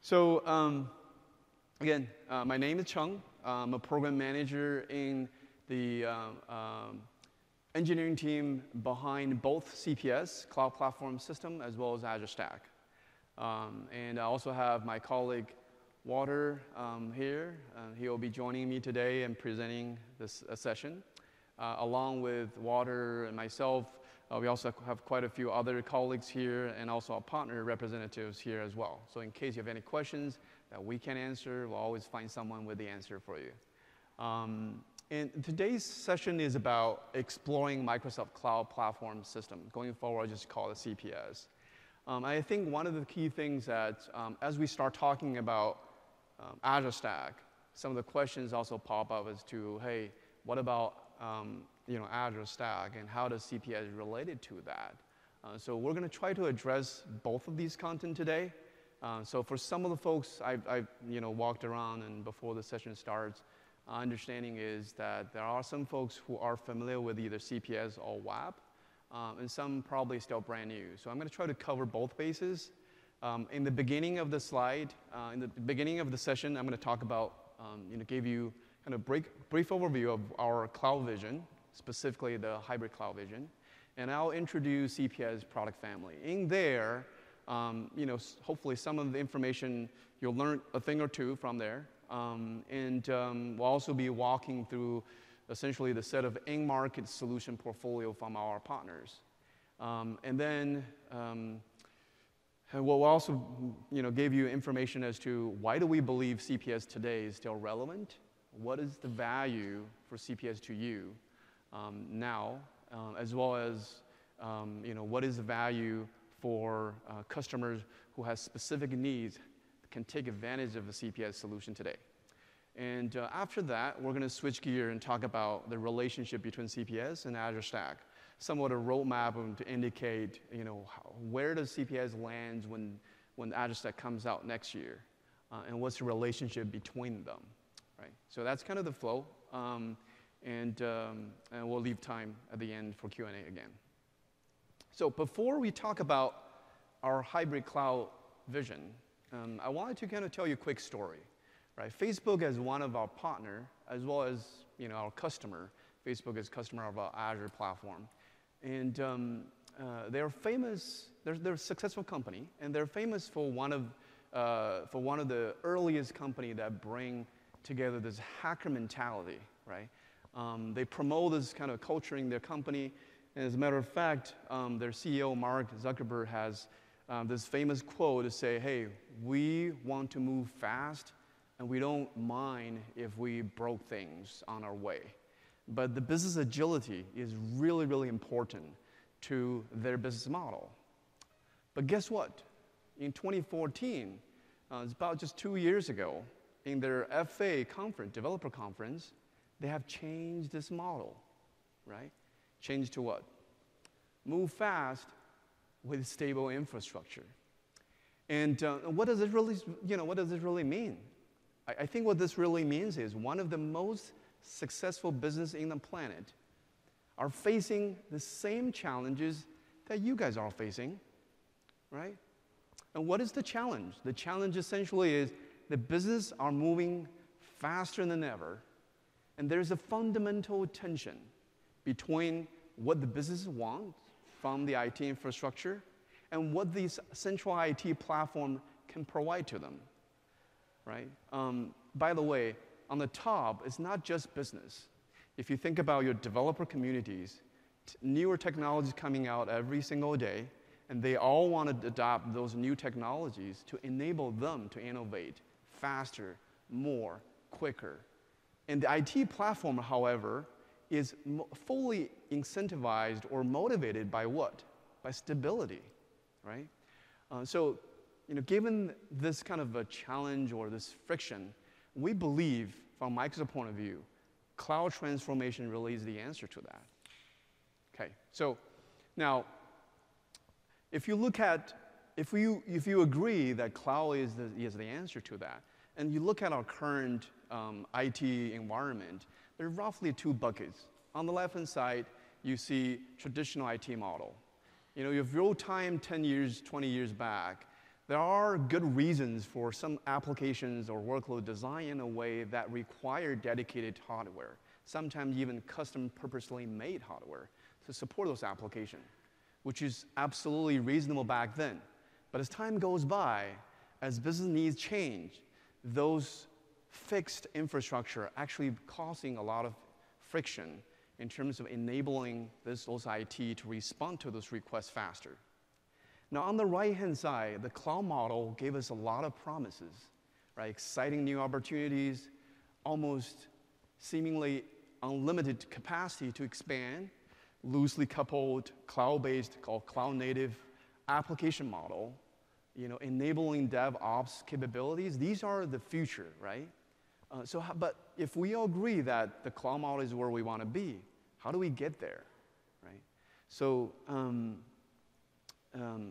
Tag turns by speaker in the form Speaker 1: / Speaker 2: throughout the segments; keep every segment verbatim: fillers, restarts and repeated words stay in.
Speaker 1: So um, again, uh, my name is Chung. I'm a program manager in the uh, um, engineering team behind both C P S, Cloud Platform System, as well as Azure Stack. Um, and I also have my colleague, Walter, um, here. Uh, he will be joining me today and presenting this uh, session. Uh, along with Walter and myself, uh, we also have quite a few other colleagues here and also our partner representatives here as well. So in case you have any questions that we can answer, we'll always find someone with the answer for you. Um, and today's session is about exploring Microsoft Cloud Platform System. Going forward, I'll just call it C P S. Um, I think one of the key things that um, as we start talking about um, Azure Stack, some of the questions also pop up as to, hey, what about um, you know, Azure Stack, and how does C P S related to that? Uh, so we're going to try to address both of these content today. Uh, so for some of the folks I've, I've you know, walked around and before the session starts, uh, understanding is that there are some folks who are familiar with either C P S or W A P, um, and some probably still brand new. So I'm going to try to cover both bases. Um, in the beginning of the slide, uh, in the beginning of the session, I'm going to talk about, um, you know, give you kind of break, brief overview of our cloud vision, specifically the hybrid cloud vision, and I'll introduce C P S product family. In there, um, you know, hopefully some of the information you'll learn a thing or two from there, um, and um, we'll also be walking through essentially the set of in-market solution portfolio from our partners, um, and then um, we'll also, you know, give you information as to why do we believe C P S today is still relevant. What is the value for C P S to you um, now, um, as well as um, you know, what is the value for uh, customers who have specific needs can take advantage of the C P S solution today. And uh, after that, we're going to switch gear and talk about the relationship between C P S and Azure Stack, somewhat a roadmap to indicate, you know, how, where does C P S land when, when Azure Stack comes out next year, uh, and what's the relationship between them. Right. So that's kind of the flow, um, and, um, and we'll leave time at the end for Q and A again. So before we talk about our hybrid cloud vision, um, I wanted to kind of tell you a quick story. Right. Facebook as one of our partner, as well as, you know, our customer. Facebook is customer of our Azure platform, and um, uh, they're famous. They're, they're a successful company, and they're famous for one of uh, for one of the earliest company that bring together this hacker mentality, right? Um, they promote this kind of culture in their company. And as a matter of fact, um, their C E O, Mark Zuckerberg, has um, this famous quote to say, hey, we want to move fast, and we don't mind if we broke things on our way. But the business agility is really, really important to their business model. But guess what? In twenty fourteen, uh, it's about just two years ago, in their F A conference, developer conference, they have changed this model, right? Changed to what? Move fast with stable infrastructure. And uh, what does it really, you know, what does it really mean? I, I think what this really means is one of the most successful businesses in the planet are facing the same challenges that you guys are facing, right? And what is the challenge? The challenge essentially is the business are moving faster than ever, and there's a fundamental tension between what the business wants from the I T infrastructure and what the central I T platform can provide to them, right? Um, by the way, on the top, it's not just business. If you think about your developer communities, t- newer technologies coming out every single day, and they all want to adopt those new technologies to enable them to innovate faster, more, quicker. And the I T platform, however, is mo- fully incentivized or motivated by what? By stability, right? Uh, so, you know, given this kind of a challenge or this friction, we believe, from Microsoft's point of view, cloud transformation really is the answer to that. Okay, so now, if you look at, if you, if you agree that cloud is the, is the answer to that, and you look at our current um, I T environment, there are roughly two buckets. On the left-hand side, you see traditional I T model. You know, if you roll time ten years, twenty years back, There are good reasons for some applications or workload design in a way that require dedicated hardware, sometimes even custom purposely made hardware to support those applications, which is absolutely reasonable back then. But as time goes by, as business needs change, those fixed infrastructure actually causing a lot of friction in terms of enabling this, those I T to respond to those requests faster. Now, on the right-hand side, the cloud model gave us a lot of promises, right? Exciting new opportunities, almost seemingly unlimited capacity to expand, loosely coupled, cloud-based, called cloud-native application model, you know, enabling DevOps capabilities. These are the future, right? Uh, so, how, but if we all agree that the cloud model is where we want to be, how do we get there, right? So, um, um,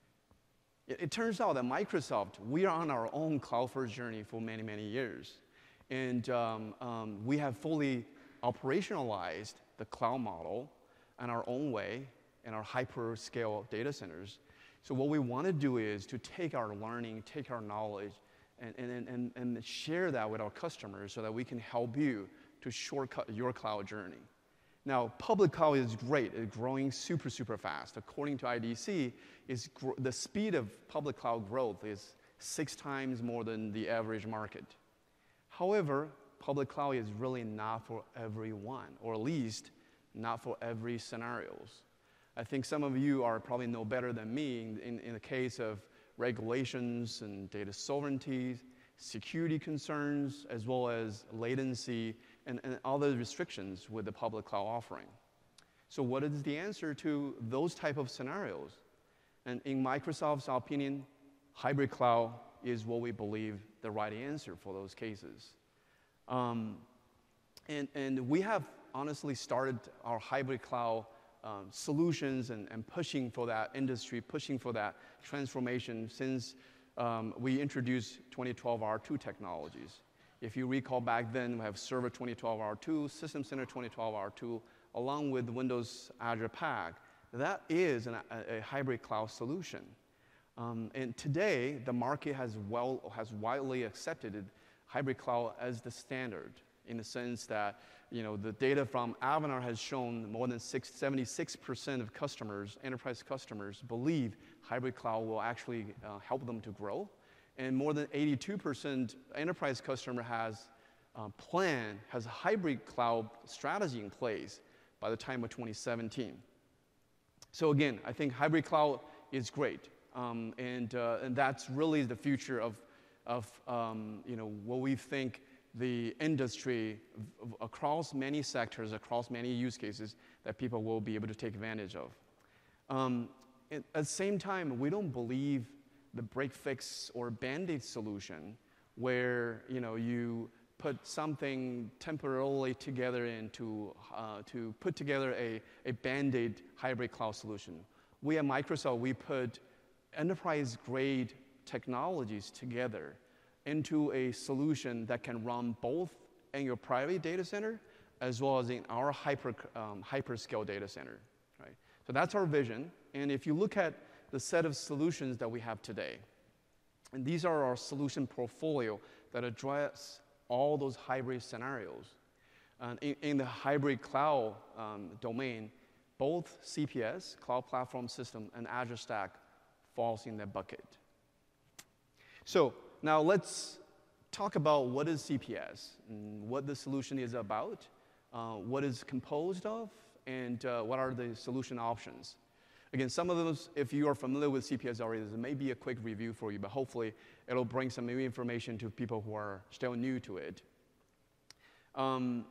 Speaker 1: it, it turns out that Microsoft, we are on our own cloud-first journey for many, many years. And um, um, we have fully operationalized the cloud model in our own way in our hyperscale data centers. So what we want to do is to take our learning, take our knowledge, and, and, and, and share that with our customers so that we can help you to shortcut your cloud journey. Now, public cloud is great. It's growing super, super fast. According to I D C, is gr- the speed of public cloud growth is six times more than the average market. However, public cloud is really not for everyone, or at least not for every scenarios. I think some of you are probably know better than me in, in, in the case of regulations and data sovereignty, security concerns, as well as latency and, and other restrictions with the public cloud offering. So what is the answer to those type of scenarios? And in Microsoft's opinion, hybrid cloud is what we believe the right answer for those cases. Um, and, and we have honestly started our hybrid cloud um, solutions and, and pushing for that industry, pushing for that transformation since um, we introduced twenty twelve R two technologies. If you recall back then, we have Server twenty twelve R two, System Center twenty twelve R two, along with Windows Azure Pack. That is an, a, a hybrid cloud solution. Um, and today, the market has, well, has widely accepted hybrid cloud as the standard in the sense that, you know, the data from Avanar has shown more than seventy-six percent of customers, enterprise customers, believe hybrid cloud will actually uh, help them to grow. And more than eighty-two percent enterprise customer has uh, plan, has a hybrid cloud strategy in place by the time of twenty seventeen. So again, I think hybrid cloud is great. Um, and, uh, and that's really the future of, of um, you know, what we think the industry v- across many sectors, across many use cases that people will be able to take advantage of. Um, at the same time, we don't believe the break fix or band-aid solution where, you know, you put something temporarily together into, uh, to put together a, a band-aid hybrid cloud solution. We at Microsoft, we put enterprise-grade technologies together into a solution that can run both in your private data center as well as in our hyper, um, hyperscale data center, right? So that's our vision. And if you look at the set of solutions that we have today, and these are our solution portfolio that address all those hybrid scenarios. Uh, in, in the hybrid cloud um, domain, both C P S, Cloud Platform System, and Azure Stack falls in that bucket. So now let's talk about what is C P S, and what the solution is about, uh, what is composed of, and uh, what are the solution options. Again, some of those, if you are familiar with C P S already, this may be a quick review for you, but hopefully it'll bring some new information to people who are still new to it. Um,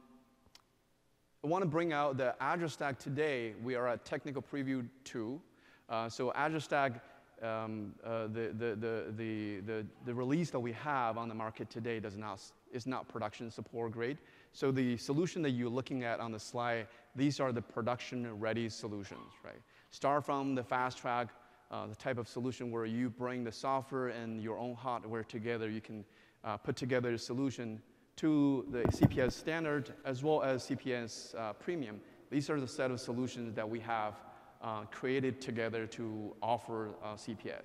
Speaker 1: I want to bring out the Azure Stack today. We are at Technical Preview two. Uh, so Azure Stack, um, uh, the, the, the, the, the, the release that we have on the market today does not, is not production support grade. So the solution that you're looking at on the slide, these are the production-ready solutions, right? Start from the fast track, uh, the type of solution where you bring the software and your own hardware together. You can uh, put together a solution to the C P S standard as well as C P S uh, premium. These are the set of solutions that we have uh, created together to offer uh, C P S.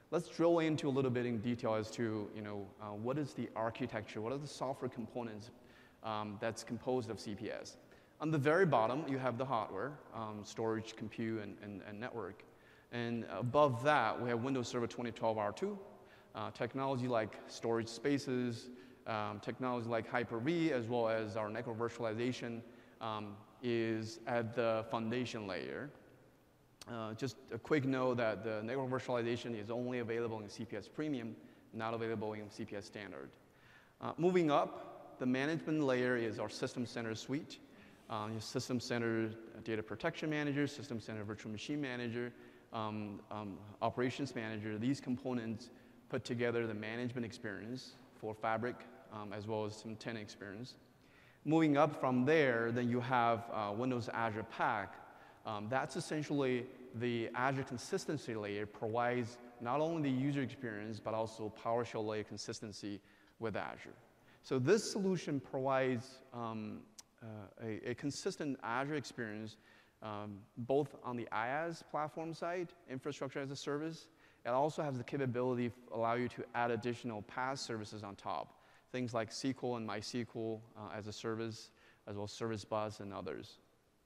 Speaker 1: let's drill into a little bit in detail as to, you know, uh, what is the architecture, what are the software components um, that's composed of C P S. On the very bottom, you have the hardware, um, storage, compute, and, and, and network. And above that, we have Windows Server twenty twelve R two, uh, technology like storage spaces, um, technology like Hyper-V, as well as our network virtualization um, is at the foundation layer. Uh, just a quick note that the network virtualization is only available in C P S Premium, not available in C P S Standard. Uh, moving up, the management layer is our System Center suite. Um, your System Center Data Protection Manager, System Center Virtual Machine Manager, um, um, Operations Manager. These components put together the management experience for Fabric, um, as well as some tenant experience. Moving up from there, then you have uh, Windows Azure Pack. Um, that's essentially the Azure consistency layer, provides not only the user experience, but also PowerShell layer consistency with Azure. So this solution provides um, uh, a, a consistent Azure experience, um, both on the IaaS platform side, infrastructure as a service. It also has the capability to allow you to add additional PaaS services on top, things like S Q L and MySQL uh, as a service, as well as Service Bus and others.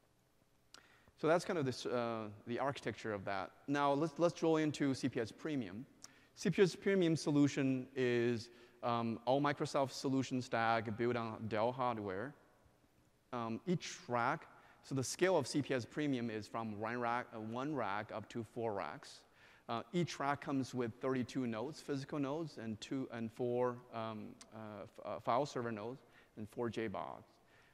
Speaker 1: So that's kind of this, uh, the architecture of that. Now let's, let's drill into C P S Premium. C P S Premium solution is um, all Microsoft solution stack built on Dell hardware. Um, each rack, so the scale of C P S Premium is from one rack, uh, one rack up to four racks. Uh, each rack comes with thirty-two nodes, physical nodes, and two and four um, uh, uh, file server nodes, and four J BODs.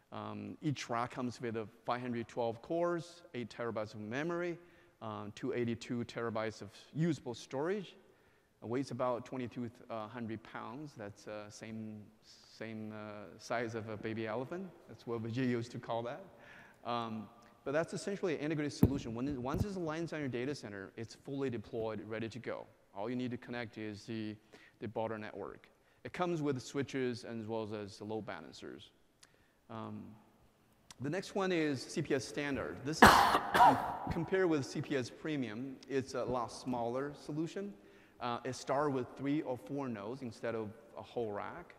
Speaker 1: Um, each rack comes with a five hundred twelve cores, eight terabytes of memory, um, two hundred eighty-two terabytes of usable storage. It weighs about twenty-two hundred pounds. That's uh, same same uh, size of a baby elephant. That's what we used to call that. Um, but that's essentially an integrated solution. When it, once it lands on your data center, it's fully deployed, ready to go. All you need to connect is the the broader network. It comes with switches as well as the load balancers. Um, the next one is C P S Standard. This is, compared with C P S Premium, it's a lot smaller solution. Uh, it starts with three or four nodes instead of a whole rack.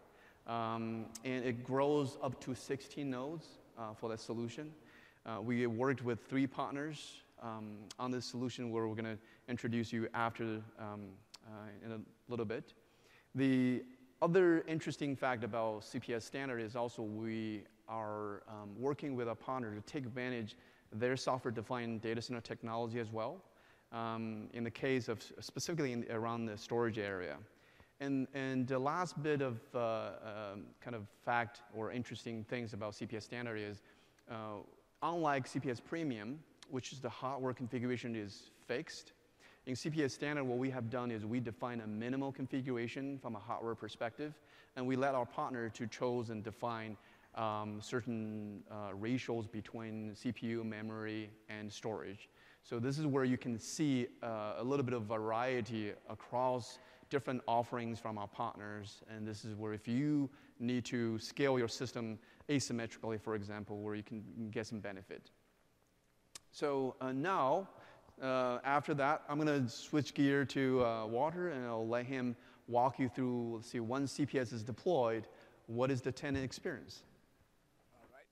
Speaker 1: Um, and it grows up to sixteen nodes uh, for that solution. Uh, we worked with three partners um, on this solution where we're going to introduce you after um, uh, in a little bit. The other interesting fact about C P S Standard is also we are um, working with a partner to take advantage of their software-defined data center technology as well, um, in the case of specifically in, around the storage area. And, and the last bit of uh, um, kind of fact or interesting things about C P S Standard is, uh, unlike C P S Premium, which is the hardware configuration is fixed, in C P S Standard, what we have done is we define a minimal configuration from a hardware perspective, and we let our partner to choose and define um, certain uh, ratios between C P U, memory, and storage. So this is where you can see uh, a little bit of variety across different offerings from our partners, and this is where if you need to scale your system asymmetrically, for example, where you can get some benefit. So uh, now, Uh, after that, I'm going to switch gear to uh, Walter, and I'll let him walk you through, let's see, once C P S is deployed, what is the tenant experience?
Speaker 2: All right.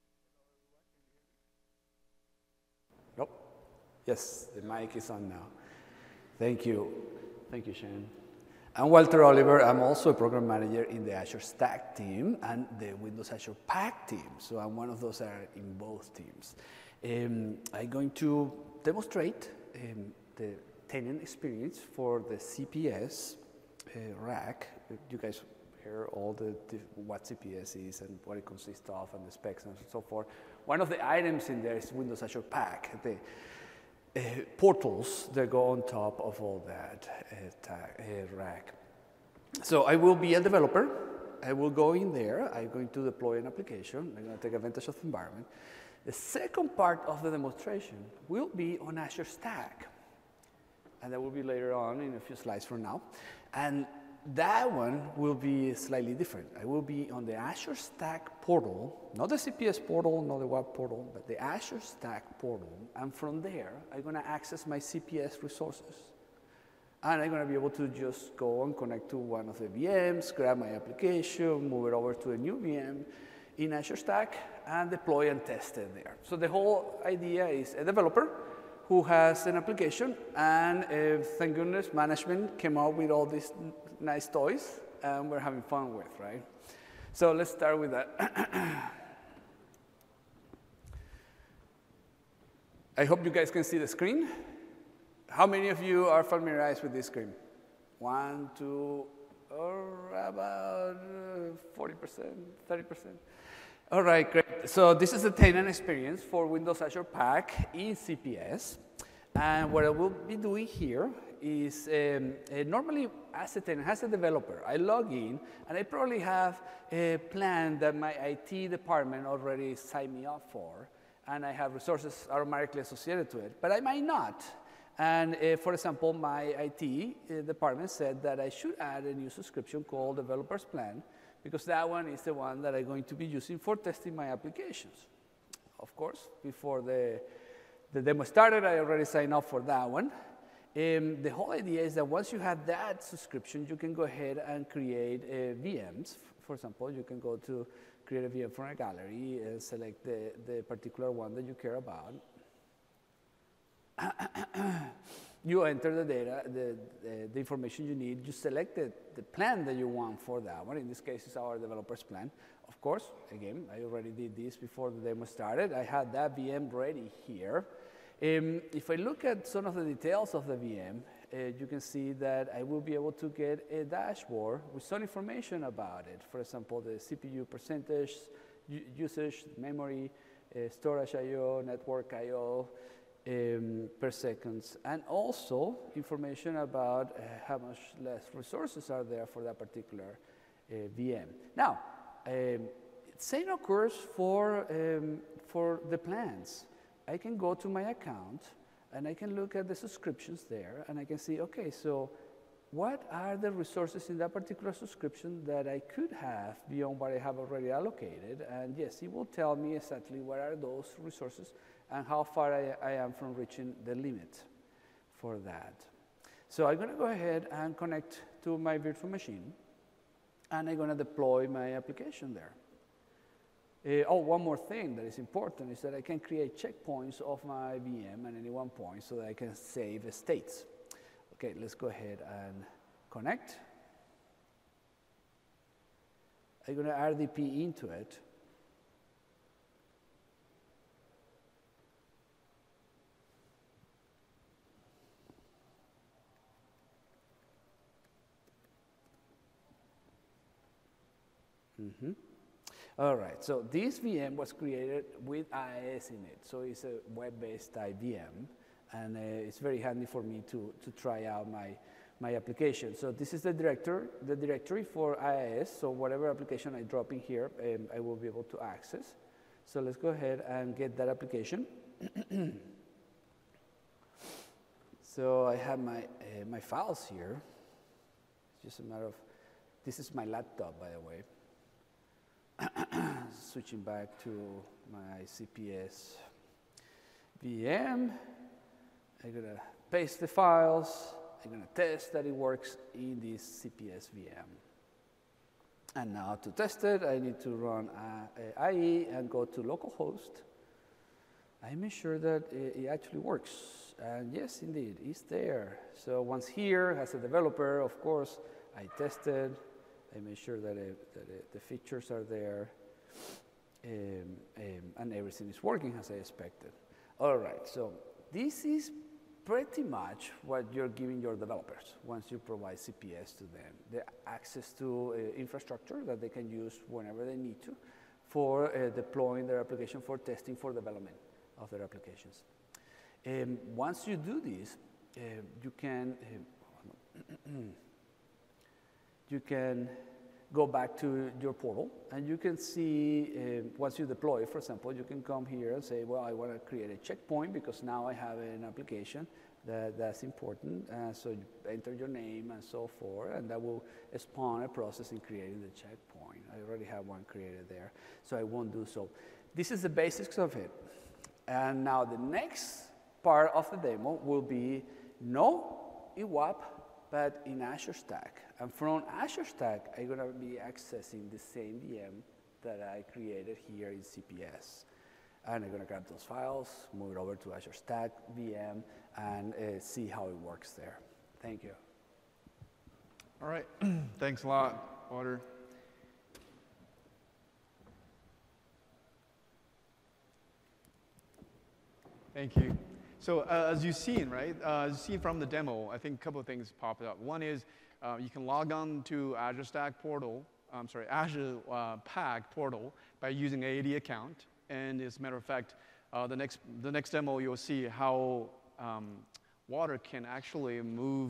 Speaker 2: Nope. Yes, the mic is on now. Thank you. Thank you, Shane. I'm Walter Oliver. I'm also a program manager in the Azure Stack team and the Windows Azure Pack team. So I'm one of those that are in both teams. Um, I'm going to demonstrate Um, the tenant experience for the C P S uh, rack. You guys hear all the, the what C P S is and what it consists of and the specs and so forth. One of the items in there is Windows Azure Pack, the uh, portals that go on top of all that uh, tag, uh, rack. So I will be a developer. I will go in there. I'm going to deploy an application. I'm going to take advantage of the environment. The second part of the demonstration will be on Azure Stack, and that will be later on in a few slides from now. And that one will be slightly different. I will be on the Azure Stack portal, not the C P S portal, not the web portal, but the Azure Stack portal. And from there, I'm going to access my C P S resources. And I'm going to be able to just go and connect to one of the V Ms, grab my application, move it over to a new V M in Azure Stack, and deploy and test it there. So the whole idea is a developer who has an application, and uh, thank goodness management came up with all these nice toys, and we're having fun with, right? So let's start with that. I hope you guys can see the screen. How many of you are familiarized with this screen? One, two, or about forty percent, thirty percent? All right, great. So this is the tenant experience for Windows Azure Pack in C P S. And what I will be doing here is um, uh, normally as a tenant, as a developer, I log in and I probably have a plan that my I T department already signed me up for, and I have resources automatically associated to it, but I might not. And uh, for example, my I T uh, department said that I should add a new subscription called Developer's Plan, because that one is the one that I'm going to be using for testing my applications. Of course, before the, the demo started, I already signed up for that one. Um, the whole idea is that once you have that subscription, you can go ahead and create uh, V Ms. For example, you can go to create a V M from a gallery and select the, the particular one that you care about. You enter the data, the, the, the information you need, you select the, the plan that you want for that one. In this case, it's our developer's plan. Of course, again, I already did this before the demo started. I had that V M ready here. Um, if I look at some of the details of the V M, uh, you can see that I will be able to get a dashboard with some information about it. For example, the C P U percentage, usage, memory, uh, storage I O, network I O, um, per seconds, and also information about uh, how much less resources are there for that particular uh, V M. Now, um, same occurs for, um, for the plans. I can go to my account and I can look at the subscriptions there and I can see, okay, so what are the resources in that particular subscription that I could have beyond what I have already allocated? And yes, it will tell me exactly what are those resources and how far I, I am from reaching the limit for that. So I'm going to go ahead and connect to my virtual machine, and I'm going to deploy my application there. Uh, oh, one more thing that is important is that I can create checkpoints of my V M at any one point so that I can save states. Okay, let's go ahead and connect. I'm going to R D P into it. Mm-hmm. All right, so this V M was created with I I S in it, so it's a web-based type V M, and uh, it's very handy for me to, to try out my, my application. So this is the director, the directory for I I S, so whatever application I drop in here, um, I will be able to access. So let's go ahead and get that application. So I have my, uh, my files here. It's just a matter of, this is my laptop, by the way. Switching back to my C P S V M, I'm going to paste the files. I'm going to test that it works in this C P S V M. And now to test it, I need to run uh, I E and go to localhost. I make sure that it, it actually works. And yes, indeed, it's there. So once here, as a developer, of course, I tested. I make sure that, it, that it, the features are there, um, um, and everything is working as I expected. All right, so this is pretty much what you're giving your developers once you provide C P S to them. The access to uh, infrastructure that they can use whenever they need to for uh, deploying their application, for testing, for development of their applications. Um, once you do this, uh, you can um, you can go back to your portal, and you can see, uh, once you deploy, for example, you can come here and say, well, I want to create a checkpoint because now I have an application that, that's important. Uh, so you enter your name and so forth, and that will spawn a process in creating the checkpoint. I already have one created there, so I won't do so. This is the basics of it. And now the next part of the demo will be no E W A P but in Azure Stack. And from Azure Stack, I'm going to be accessing the same V M that I created here in C P S. And I'm going to grab those files, move it over to Azure Stack V M, and uh, see how it works there. Thank you.
Speaker 1: All right. Thanks a lot, Walter. Thank you. So uh, as you've seen, right, uh, as you've seen from the demo, I think a couple of things popped up. One is uh, you can log on to Azure Stack portal, I'm sorry, Azure uh, Pack portal by using an A D account. And as a matter of fact, uh, the next the next demo you'll see how um, Walter can actually move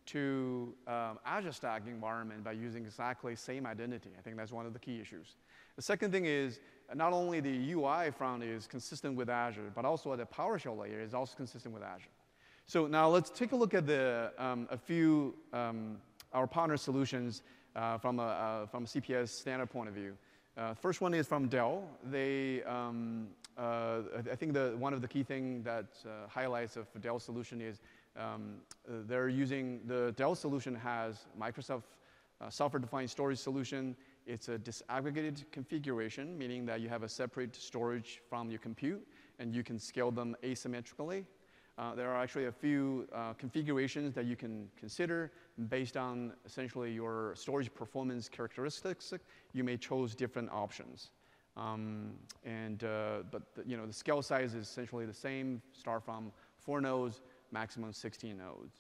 Speaker 1: to um, Azure Stack environment by using exactly same identity. I think that's one of the key issues. The second thing is not only the U I front is consistent with Azure, but also the PowerShell layer is also consistent with Azure. So now let's take a look at the um, a few um, our partner solutions uh, from a uh, from a C P S standard point of view. Uh, first one is from Dell. They, um, uh, I think the, one of the key things that uh, highlights of Dell solution is um, they're using, the Dell solution has Microsoft uh, software-defined storage solution. It's a disaggregated configuration, meaning that you have a separate storage from your compute, and you can scale them asymmetrically. Uh, there are actually a few uh, configurations that you can consider based on essentially your storage performance characteristics. You may choose different options. Um, and, uh, but the, you know, the scale size is essentially the same, start from four nodes, maximum sixteen nodes.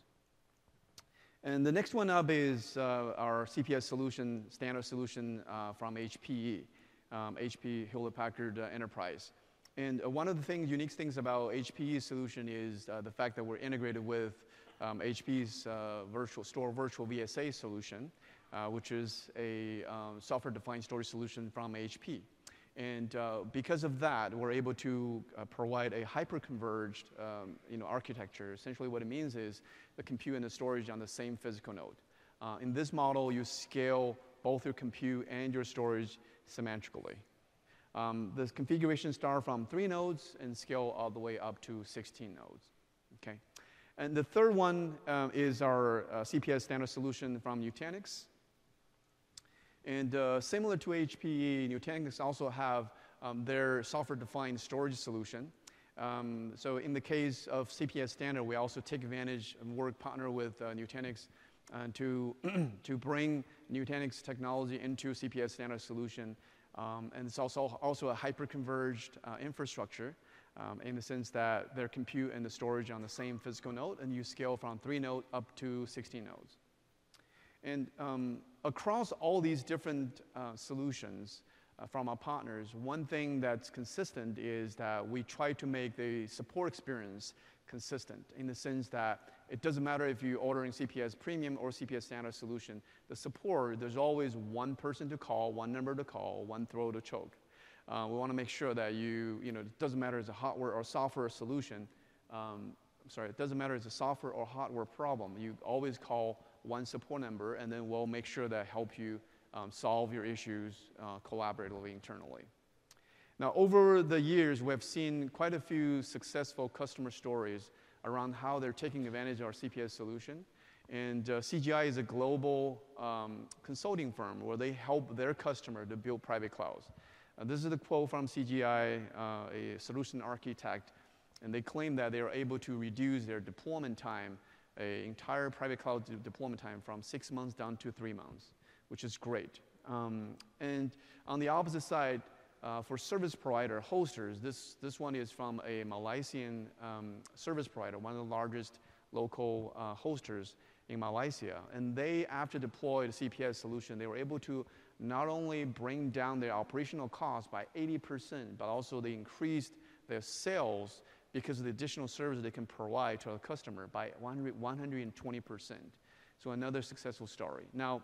Speaker 1: And the next one up is uh, our C P S solution, standard solution uh, from H P E, um, H P Hewlett-Packard uh, Enterprise. And uh, one of the things, unique things about H P E's solution is uh, the fact that we're integrated with um, H P's uh, virtual store virtual V S A solution, uh, which is a um, software-defined storage solution from H P. And uh, because of that, we're able to uh, provide a hyper-converged um, you know, architecture. Essentially what it means is the compute and the storage on the same physical node. Uh, in this model, you scale both your compute and your storage symmetrically. Um, the configuration start from three nodes and scale all the way up to sixteen nodes. Okay, and the third one uh, is our uh, C P S standard solution from Nutanix. And uh, similar to H P E, Nutanix also have um, their software-defined storage solution. Um, so in the case of C P S standard, we also take advantage and work partner with uh, Nutanix uh, to to bring Nutanix technology into C P S standard solution. Um, and it's also, also a hyper-converged uh, infrastructure um, in the sense that their compute and the storage on the same physical node, and you scale from three nodes up to sixteen nodes. And um, across all these different uh, solutions uh, from our partners, one thing that's consistent is that we try to make the support experience consistent in the sense that it doesn't matter if you're ordering C P S Premium or C P S Standard solution, the support, there's always one person to call, one number to call, one throat to choke. Uh, we want to make sure that you, you know, it doesn't matter if it's a hardware or software solution. Um, I'm sorry, it doesn't matter if it's a software or hardware problem. You always call one support number, and then we'll make sure that help you um, solve your issues uh, collaboratively internally. Now, over the years, we have seen quite a few successful customer stories around how they're taking advantage of our C P S solution. And uh, C G I is a global um, consulting firm where they help their customer to build private clouds. Uh, this is the quote from C G I, uh, a solution architect, and they claim that they are able to reduce their deployment time, a entire private cloud de deployment time from six months down to three months, which is great. Um, and on the opposite side, Uh, for service provider hosters, this, this one is from a Malaysian um, service provider, one of the largest local uh, hosters in Malaysia. And they, after deployed a C P S solution, they were able to not only bring down their operational costs by eighty percent, but also they increased their sales because of the additional service they can provide to a customer by one hundred twenty percent. So another successful story. Now,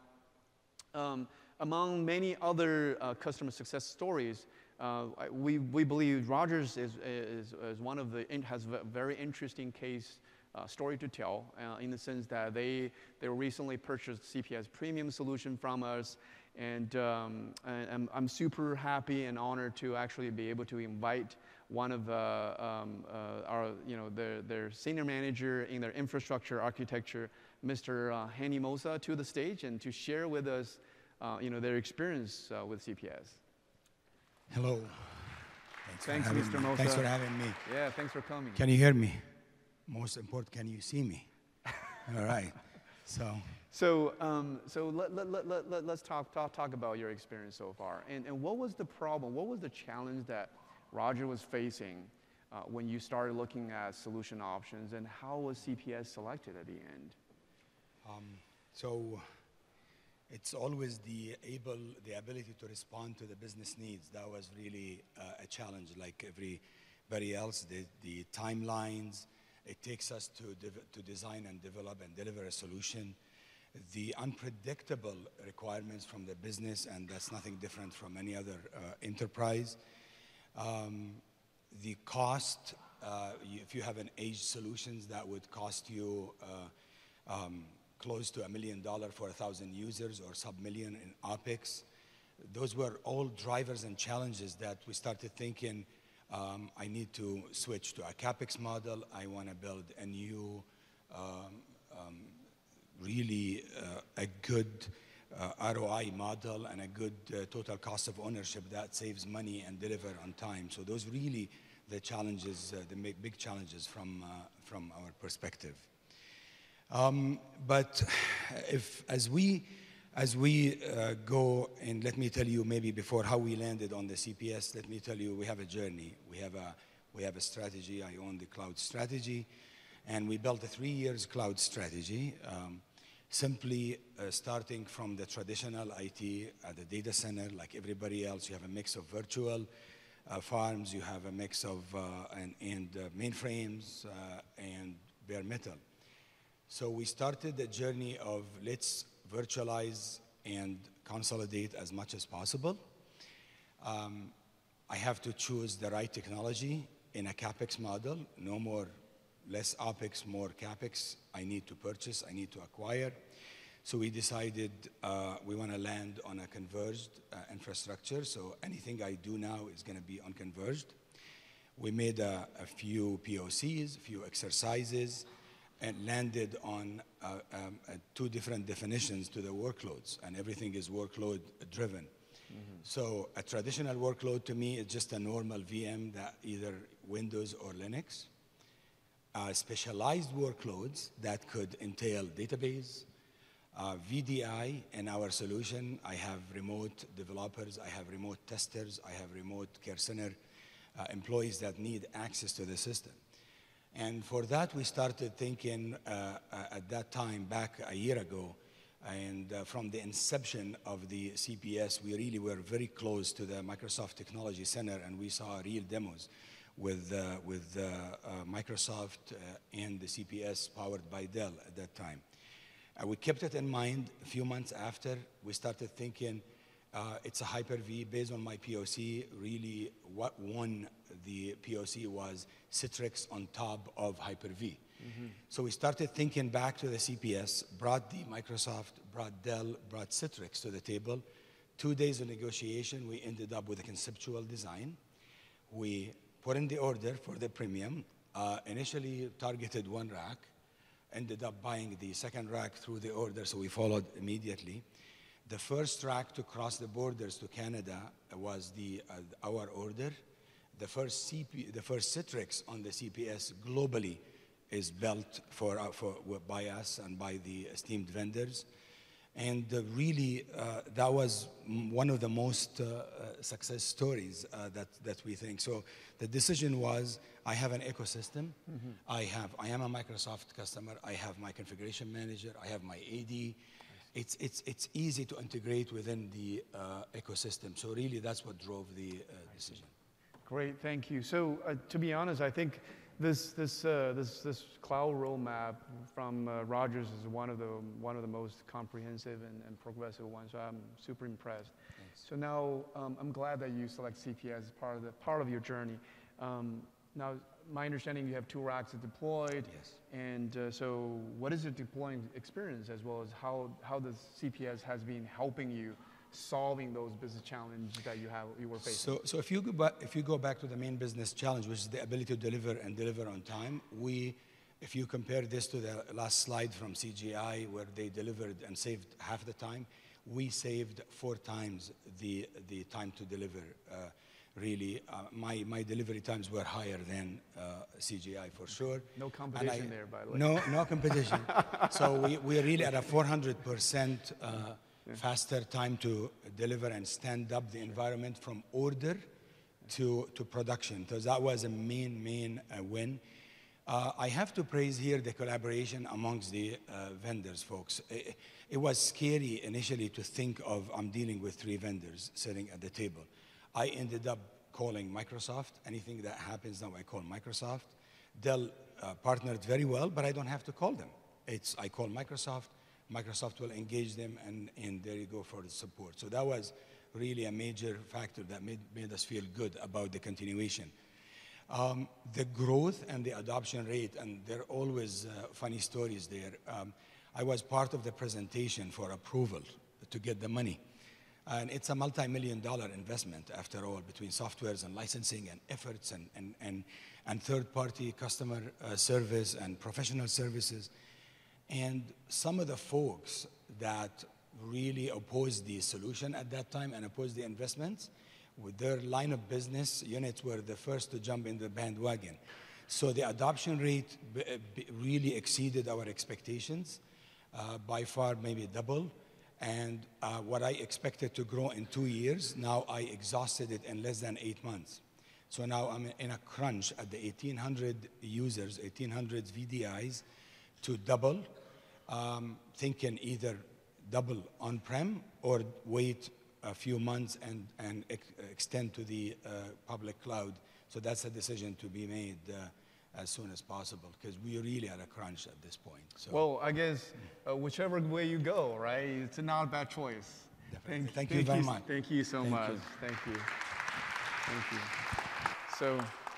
Speaker 1: um, among many other uh, customer success stories, uh, we, we believe Rogers is, is, is one of the, has a very interesting case uh, story to tell uh, in the sense that they, they recently purchased C P S Premium solution from us, and, um, and I'm, I'm super happy and honored to actually be able to invite one of uh, um, uh, our, you know, their, their senior manager in their infrastructure architecture Mister Uh, Hani Mosa to the stage and to share with us, uh, you know, their experience uh, with C P S.
Speaker 3: Hello. Thanks,
Speaker 1: Thanks,
Speaker 3: for having
Speaker 1: Mister
Speaker 3: me.
Speaker 1: Mosa.
Speaker 3: Thanks for having me.
Speaker 1: Yeah, thanks for coming.
Speaker 3: Can you hear me? Most important, can you see me? All right. So,
Speaker 1: So, um, so let, let, let, let, let, let's talk, talk, talk about your experience so far. And, and what was the problem? What was the challenge that Roger was facing uh, when you started looking at solution options, and how was C P S selected at the end?
Speaker 3: um, so it's always the able, the ability to respond to the business needs. That was really uh, a challenge, like everybody else. The, the timelines it takes us to, to design and develop and deliver a solution. The unpredictable requirements from the business, and that's nothing different from any other uh, enterprise. Um, the cost, uh, you, if you have an aged solutions, that would cost you uh, um, close to a million dollars for a thousand users or sub-million in OpEx. Those were all drivers and challenges that we started thinking, um, I need to switch to a CapEx model. I want to build a new um, um, really uh, a good uh, R O I model and a good uh, total cost of ownership that saves money and deliver on time. So those really the challenges, uh, the big challenges from, uh, from our perspective. Um, but if, as we, as we uh, go, and let me tell you maybe before how we landed on the C P S, let me tell you we have a journey. We have a, we have a strategy. I own the cloud strategy. And we built a three years cloud strategy. Um, Simply uh, starting from the traditional I T at the data center, like everybody else, you have a mix of virtual uh, farms, you have a mix of uh, and, and uh, mainframes uh, and bare metal. So we started the journey of let's virtualize and consolidate as much as possible. Um, I have to choose the right technology in a CapEx model, no more less OpEx, more CapEx. I need to purchase, I need to acquire. So we decided uh, we want to land on a converged uh, infrastructure. So anything I do now is going to be on converged. We made a, a few P O Cs, a few exercises, and landed on uh, um, uh, two different definitions to the workloads, and everything is workload driven. Mm-hmm. So a traditional workload to me is just a normal V M that either Windows or Linux. Uh, specialized workloads that could entail database, uh, V D I in our solution. I have remote developers, I have remote testers, I have remote care center uh, employees that need access to the system. And for that, we started thinking uh, uh, at that time, back a year ago, and uh, from the inception of the C P S, we really were very close to the Microsoft Technology Center, and we saw real demos with, uh, with uh, uh, Microsoft uh, and the C P S powered by Dell at that time. Uh, we kept it in mind. A few months after, we started thinking uh, it's a Hyper-V. Based on my P O C, really what won the P O C was Citrix on top of Hyper-V. Mm-hmm. So we started thinking back to the C P S, brought the Microsoft, brought Dell, brought Citrix to the table. Two days of negotiation, we ended up with a conceptual design. We put in the order for the premium, uh, initially targeted one rack, ended up buying the second rack through the order, so we followed immediately. The first rack to cross the borders to Canada was the, uh, our order. The first, C P, the first Citrix on the C P S globally is built for, uh, for, by us and by the esteemed vendors. And uh, really, uh, that was one of the most uh, uh, success stories uh, that, that we think. So the decision was, I have an ecosystem. Mm-hmm. I have, I am a Microsoft customer. I have my configuration manager. I have my A D. It's, it's, it's easy to integrate within the uh, ecosystem. So really, that's what drove the uh, decision.
Speaker 1: Great, thank you. So uh, to be honest, I think This, this, uh, this, this cloud roadmap from uh, Rogers is one of the, one of the most comprehensive and, and progressive ones, so I'm super impressed. Thanks. So now, um, I'm glad that you select C P S as part of, the, part of your journey. Um, now, my understanding, you have two racks deployed.
Speaker 3: Yes.
Speaker 1: And uh, so what is your deploying experience, as well as how, how the C P S has been helping you solving those business challenges that you have you were facing?
Speaker 3: So, so if you go back, if you go back to the main business challenge, which is the ability to deliver and deliver on time, we if you compare this to the last slide from C G I, where they delivered and saved half the time, we saved four times the, the time to deliver. Uh, really, uh, my, my delivery times were higher than uh, C G I for sure.
Speaker 1: No competition I, there, by the way.
Speaker 3: No, no competition. So we, we're really at a four hundred percent uh, yeah. faster time to deliver and stand up the environment from order to, to production. So that was a main, main uh, win. Uh, I have to praise here the collaboration amongst the uh, vendors, folks. It, it was scary initially to think of I'm dealing with three vendors sitting at the table. I ended up calling Microsoft. Anything that happens now, I call Microsoft. Dell uh, partnered very well, but I don't have to call them. It's I call Microsoft. Microsoft will engage them, and, and there you go for the support. So that was really a major factor that made, made us feel good about the continuation. Um, the growth and the adoption rate, and there are always uh, funny stories there. Um, I was part of the presentation for approval to get the money. And it's a multi-million dollar investment, after all, between softwares and licensing and efforts and, and, and, and third-party customer uh, service and professional services. And some of the folks that really opposed the solution at that time and opposed the investments, with their line of business units were the first to jump in the bandwagon. So the adoption rate b b really exceeded our expectations, uh, by far maybe double. And uh, what I expected to grow in two years, now I exhausted it in less than eight months. So now I'm in a crunch at the eighteen hundred users, eighteen hundred V D Is to double, um, thinking either double on-prem or wait a few months and, and ex extend to the uh, public cloud. So that's a decision to be made uh, as soon as possible, because we really are at a crunch at this point. So.
Speaker 1: Well, I guess uh, whichever way you go, right, it's not a bad choice.
Speaker 3: Definitely. Thank,
Speaker 1: thank
Speaker 3: you
Speaker 1: thank
Speaker 3: very
Speaker 1: you,
Speaker 3: much.
Speaker 1: Thank you so
Speaker 3: thank
Speaker 1: much.
Speaker 3: You.
Speaker 1: Thank you. Thank you. So,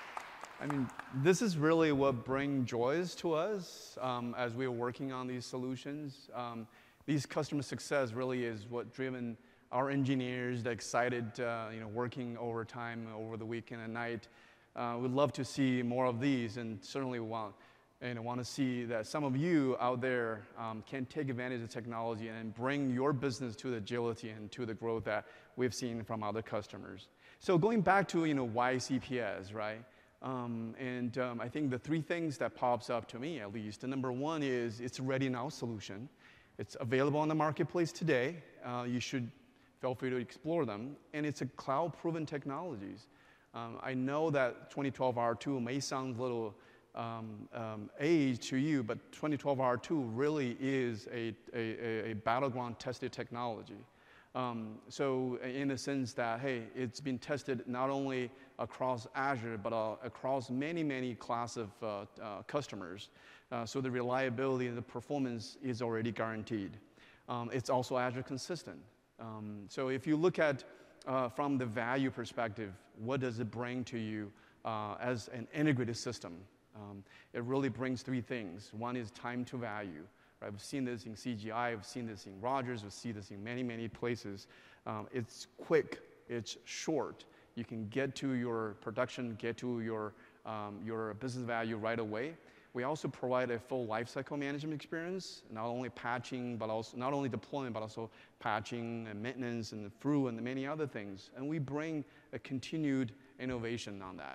Speaker 1: I mean, this is really what brings joys to us um, as we are working on these solutions. Um, these customer success really is what driven our engineers, the excited, uh, you know, working overtime over the weekend and night. Uh, we'd love to see more of these, and certainly want, you know, want to see that some of you out there um, can take advantage of technology and bring your business to the agility and to the growth that we've seen from other customers. So going back to, you know, why C P S, right? Um, and um, I think the three things that pops up to me, at least, the number one is it's a ready now solution. It's available on the marketplace today. Uh, you should feel free to explore them. And it's a cloud-proven technologies. Um, I know that twenty twelve R two may sound a little um, um, age to you, but twenty twelve R two really is a, a, a battleground tested technology. Um, so in the sense that, hey, it's been tested not only across Azure, but uh, across many, many class of uh, uh, customers. Uh, so the reliability and the performance is already guaranteed. Um, it's also Azure consistent. Um, so if you look at uh, from the value perspective, what does it bring to you uh, as an integrated system? Um, it really brings three things. One is time to value. Right? We've seen this in C G I, we've seen this in Rogers, we've seen this in many, many places. Um, it's quick, it's short. You can get to your production, get to your, um, your business value right away. We also provide a full lifecycle management experience, not only patching, but also not only deployment, but also patching and maintenance and through and many other things. And we bring a continued innovation on that.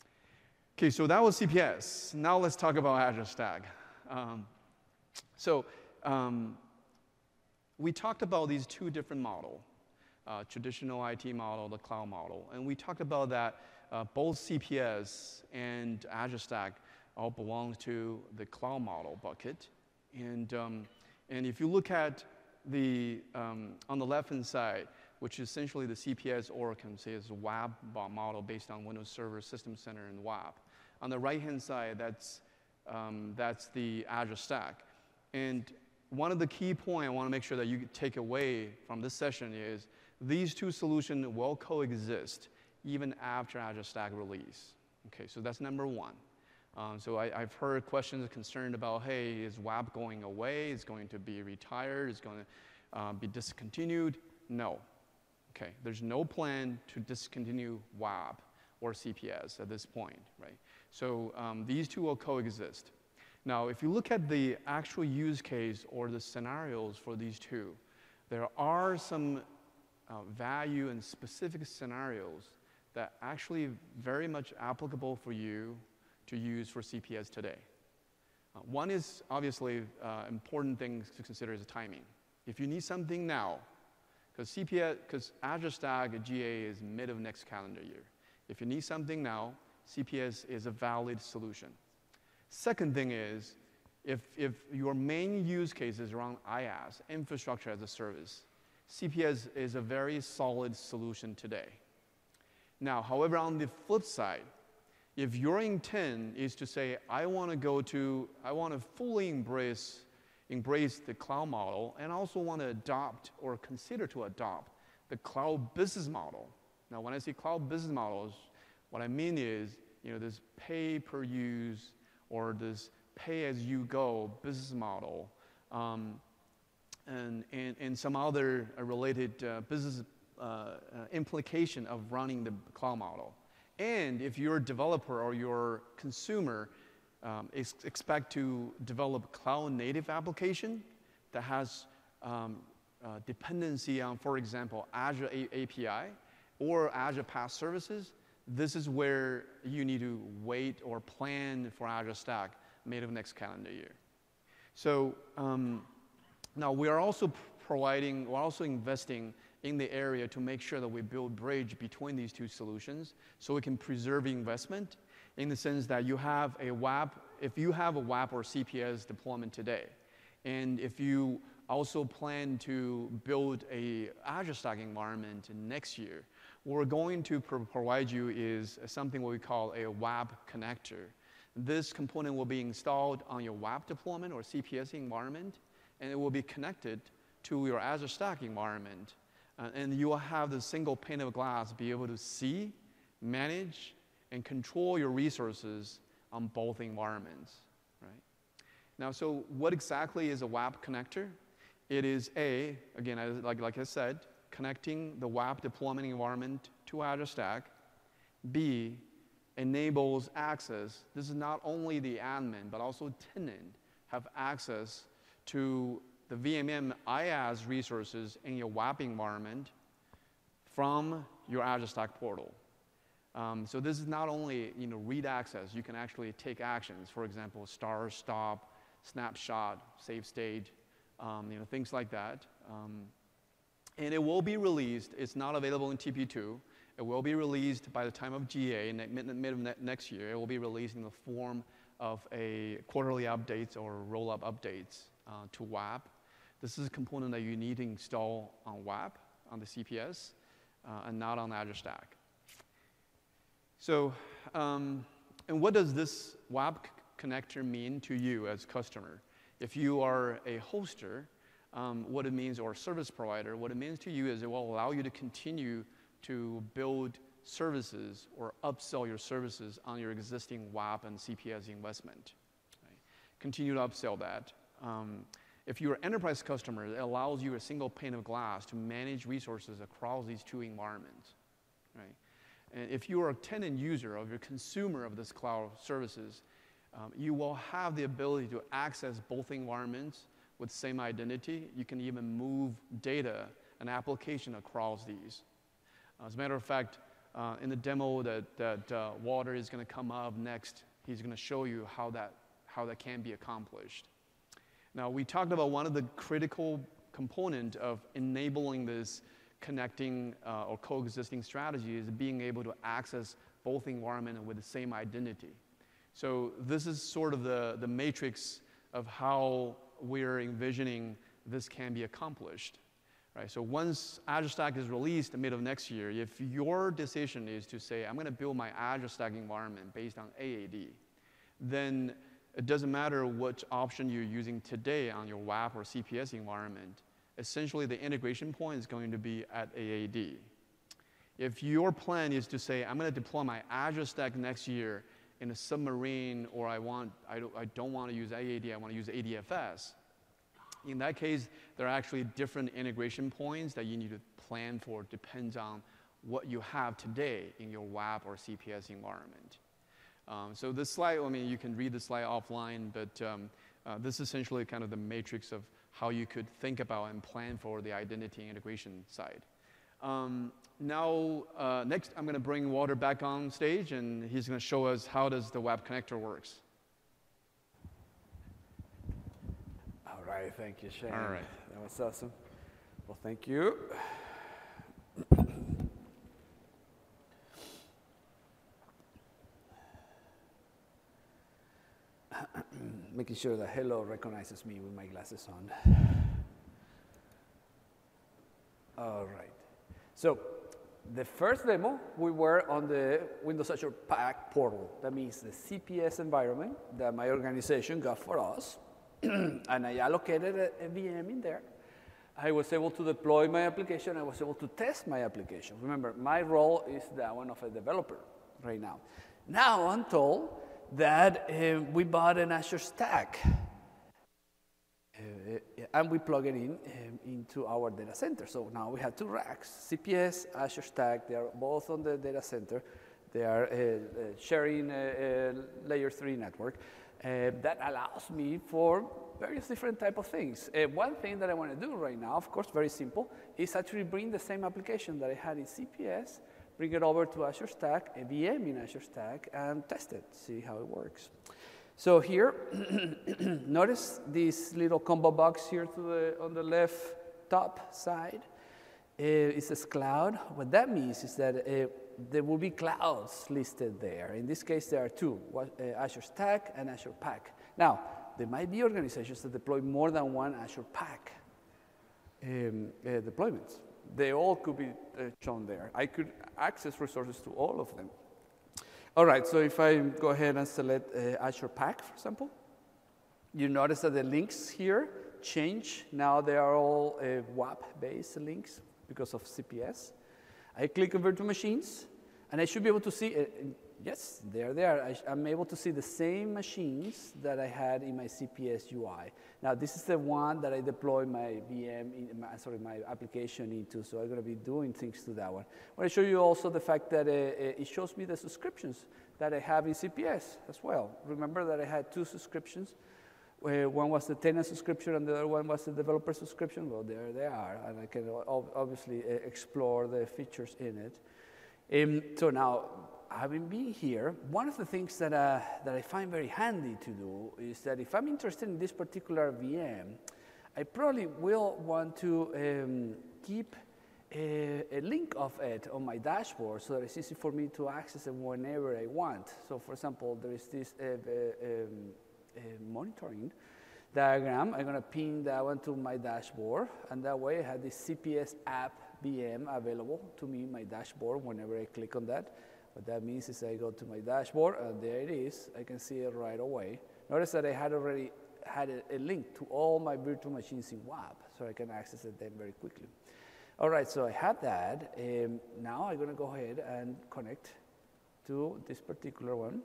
Speaker 1: Okay, so that was C P S. Now let's talk about Azure Stack. Um, so um, we talked about these two different models, uh, traditional I T model, the cloud model. And we talked about that uh, both C P S and Azure Stack all belongs to the cloud model bucket. And, um, and if you look at the, um, on the left-hand side, which is essentially the C P S, or can say is a W A B model based on Windows Server, System Center, and W A B. On the right-hand side, that's, um, that's the Azure Stack. And one of the key points I want to make sure that you take away from this session is these two solutions will coexist even after Azure Stack release. Okay, so that's number one. Um, so I, I've heard questions concerned about, hey, is W A B going away? Is it going to be retired? Is it going to uh, be discontinued? No. Okay, there's no plan to discontinue W A B or C P S at this point, right? So um, these two will coexist. Now, if you look at the actual use case or the scenarios for these two, there are some uh, value and specific scenarios that actually very much applicable for you to use for C P S today. Uh, one is obviously uh, important thing to consider is the timing. If you need something now, because C P S, because Azure Stack G A is mid of next calendar year. If you need something now, C P S is a valid solution. Second thing is, if, if your main use case is around IaaS, infrastructure as a service, C P S is a very solid solution today. Now, however, on the flip side, if your intent is to say, I want to go to, I want to fully embrace, embrace the cloud model and also want to adopt or consider to adopt the cloud business model. Now, when I say cloud business models, what I mean is, you know, this pay per use or this pay-as-you-go business model, um, and, and, and some other uh, related uh, business uh, uh, implication of running the cloud model. And if you're a developer or your consumer um, is expect to develop cloud-native application that has um, uh, dependency on, for example, Azure A P I or Azure PaaS services, this is where you need to wait or plan for Azure Stack mid of next calendar year. So um, now we are also providing, we're also investing in the area to make sure that we build bridge between these two solutions so we can preserve investment in the sense that you have a W A P, if you have a W A P or C P S deployment today, and if you also plan to build a Azure Stack environment next year, what we're going to pro provide you is something what we call a W A P connector. This component will be installed on your W A P deployment or C P S environment, and it will be connected to your Azure Stack environment. Uh, and you will have the single pane of glass be able to see, manage, and control your resources on both environments, right? Now, so what exactly is a W A P connector? It is A, again, as, like, like I said, connecting the W A P deployment environment to Azure Stack. B, enables access. This is not only the admin, but also tenant have access to the V M M IaaS resources in your W A P environment from your Azure Stack portal. Um, so this is not only, you know, read access, you can actually take actions, for example, start, stop, snapshot, save state, um, you know, things like that. Um, and it will be released, it's not available in T P two, it will be released by the time of G A, in mid, mid of ne next year. It will be released in the form of a quarterly updates or roll-up updates uh, to W A P. This is a component that you need to install on W A P, on the C P S, uh, and not on Azure Stack. So, um, and what does this W A P connector mean to you as customer? If you are a hoster, um, what it means, or service provider, what it means to you is it will allow you to continue to build services or upsell your services on your existing W A P and C P S investment. Right? Continue to upsell that. Um, if you're an enterprise customer, it allows you a single pane of glass to manage resources across these two environments. Right? And if you are a tenant user of your consumer of this cloud services, um, you will have the ability to access both environments with same identity. You can even move data and application across these. As a matter of fact, uh, in the demo that, that uh, Walter is going to come up next, he's going to show you how that, how that can be accomplished. Now, we talked about one of the critical component of enabling this connecting uh, or coexisting strategy is being able to access both environments with the same identity. So this is sort of the, the matrix of how we're envisioning this can be accomplished. Right, so once Azure Stack is released in the middle of next year, if your decision is to say, I'm going to build my Azure Stack environment based on A A D, then it doesn't matter what option you're using today on your W A P or C P S environment. Essentially, the integration point is going to be at A A D. If your plan is to say, I'm going to deploy my Azure Stack next year in a submarine, or I, want, I, don't, I don't want to use A A D, I want to use A D F S, in that case, there are actually different integration points that you need to plan for. Depends on what you have today in your W A P or C P S environment. Um, so this slide, I mean, you can read the slide offline, but um, uh, this is essentially kind of the matrix of how you could think about and plan for the identity integration side. Um, now, uh, next, I'm going to bring Walter back on stage, and he's going to show us how does the web connector works.
Speaker 2: All right, thank you, Shane.
Speaker 1: All right.
Speaker 2: That was awesome. Well, thank you. Making sure that Hello recognizes me with my glasses on. All right. So the first demo, we were on the Windows Azure Pack portal. That means the C P S environment that my organization got for us. And I allocated a, a V M in there. I was able to deploy my application. I was able to test my application. Remember, my role is that one of a developer right now. Now I'm told that uh, we bought an Azure Stack. Uh, and we plug it in um, into our data center. So now we have two racks, C P S, Azure Stack. They are both on the data center. They are uh, uh, sharing a, a layer three network. Uh, that allows me for various different type of things. Uh, one thing that I want to do right now, of course, very simple, is actually bring the same application that I had in C P S, bring it over to Azure Stack, a V M in Azure Stack, and test it, see how it works. So here, notice this little combo box here to the, on the left top side. Uh, it says cloud. What that means is that uh, there will be clouds listed there. In this case, there are two, uh, Azure Stack and Azure Pack. Now, there might be organizations that deploy more than one Azure Pack um, uh, deployments. They all could be uh, shown there. I could access resources to all of them. All right, so if I go ahead and select uh, Azure Pack, for example, you notice that the links here change. Now they are all uh, W A P-based links because of C P S. I click on virtual machines, and I should be able to see, uh, yes, there they are. I, I'm able to see the same machines that I had in my C P S U I. Now, this is the one that I deploy my V M, in, my, sorry, my application into, so I'm going to be doing things to that one. I want to show you also the fact that uh, it shows me the subscriptions that I have in C P S as well. Remember that I had two subscriptions. Uh, one was the tenant subscription and the other one was the developer subscription. Well, there they are, and I can obviously uh, explore the features in it. Um, so now, having been here, one of the things that, uh, that I find very handy to do is that if I'm interested in this particular V M, I probably will want to um, keep a, a link of it on my dashboard so that it's easy for me to access it whenever I want. So for example, there is this uh, uh, um, uh, monitoring diagram. I'm going to pin that one to my dashboard, and that way I have this C P S app V M available to me in my dashboard whenever I click on that. What that means is I go to my dashboard, and there it is. I can see it right away. Notice that I had already had a, a link to all my virtual machines in W A P, so I can access it then very quickly. All right, so I have that. Um, now I'm going to go ahead and connect to this particular one.